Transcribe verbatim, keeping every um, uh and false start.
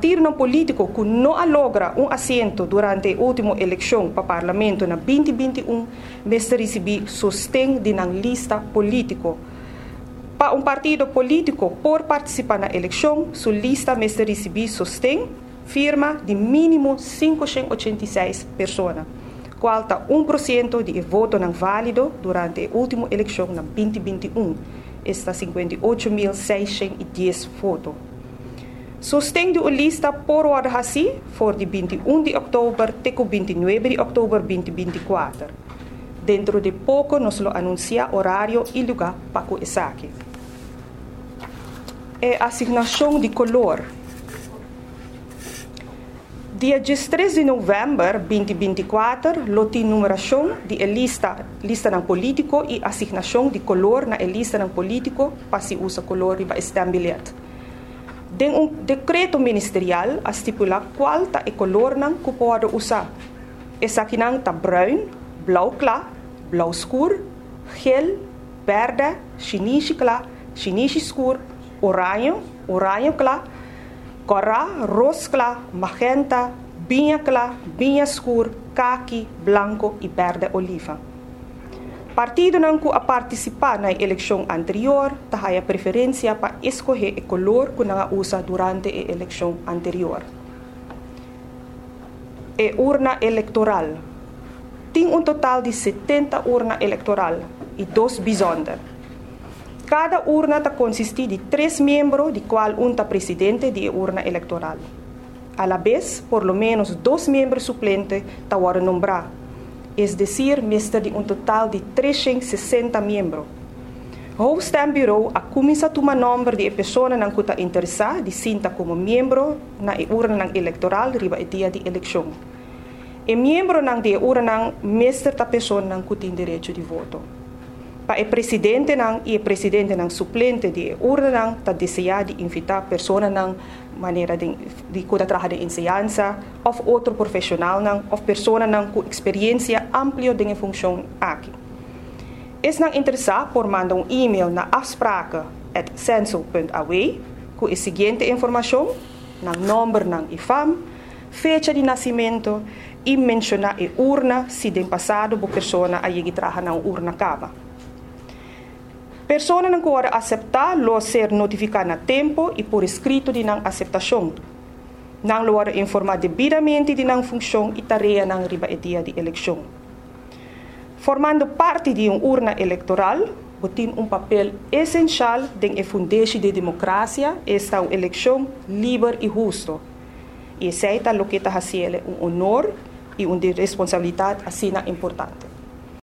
partido não político que não logra um assento durante a última eleição para o Parlamento na vinte vinte e um, mestre receber sustento de na lista político. Para um partido político, por participar na eleição, sua lista mestre receber sustento, firma de mínimo quinhentas e oitenta e seis pessoas, qual está um por cento de voto não válido durante a última eleição na vinte vinte e um, está cinquenta e oito mil seiscentos e dez votos. Sustento a lista por ordem assim, for de vinte e um de outubro até vinte e nove de outubro de vinte vinte e quatro. Dentro de pouco, nos lo anuncia horário e lugar para o saque. É assignação de color. Dia três de novembro de vinte vinte e quatro, lote numeração de lista, lista ng político e assignação de color na lista ng político para se usa color e estabelecido. Den um decreto ministerial a estipular qual ta e color nang que pode usar. Essa aqui nang ta bruin, blauw clar, blauw escuro, geel, verde, chinese clar, chinese escuro, oranje, oranje clar, cora, roze clar, magenta, binha clar, binha escuro, kaki, blanco e verde oliva. Partido não que a participar na eleição anterior tem a preferência para escolher o color que não usa durante a eleição anterior. E urna eleitoral. Tem um total de setenta urnas eleitorais e dois bijzonder. Cada urna está consiste de três membros, de qual um está presidente de urna eleitoral. A la vez, por lo menos dois membros suplentes estão nombrados. Es decir, mestre de um total de trezentos e sessenta membros. O stembureau a começa a tomar nome de pessoas que estão interessadas de sinta como membro na urna eleitoral riba o dia de eleição. E membro na de urna mestre da pessoa que tem direito de voto. Para o presidente e o presidente suplente de urna está desejado de invitar pessoas na maneira de, de poder trabalhar de enseñanza, ou outro profissional, ou pessoas com experiência ampla de função aqui. Es não interessado por mandar um e-mail na afspraken at censo punt a w com a seguinte informação, na número na I F A M, fecha de nascimento e mencionar a urna se tem passado por pessoa a ir trabalhar na urna cava. Pessoa não pode aceitar lo ser notificada a tempo e por escrito de não aceitação. Não lo pode informar devidamente de não função e tarefa não riba o dia de eleição. Formando parte de uma urna eleitoral, tem um papel essencial em a fundação de democracia, esta uma eleição livre e justa. E aceita lo que está fazendo um honor e uma responsabilidade assim importante.